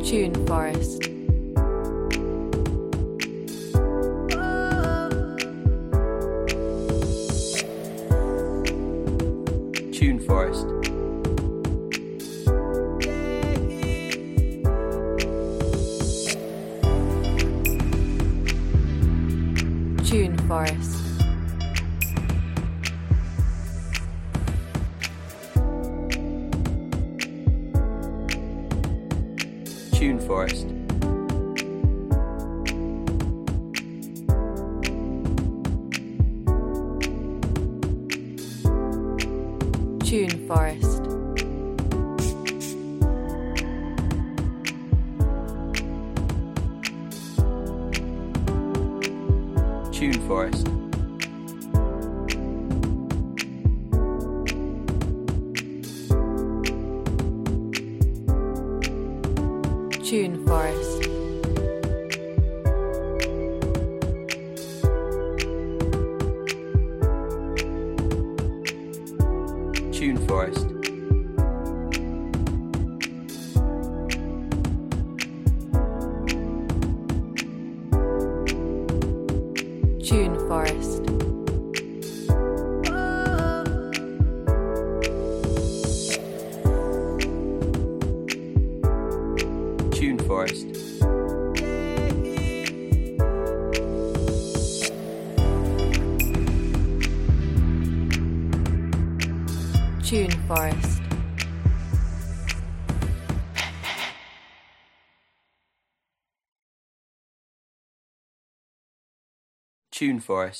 Tune Forest. Tune Forest. Tune Forest. Tune Forest. Tune Forest. Tune Forest. Tune Forest. Tune Forest. Tune Forest. Tune Forest. Tune Forest. Tune Forest.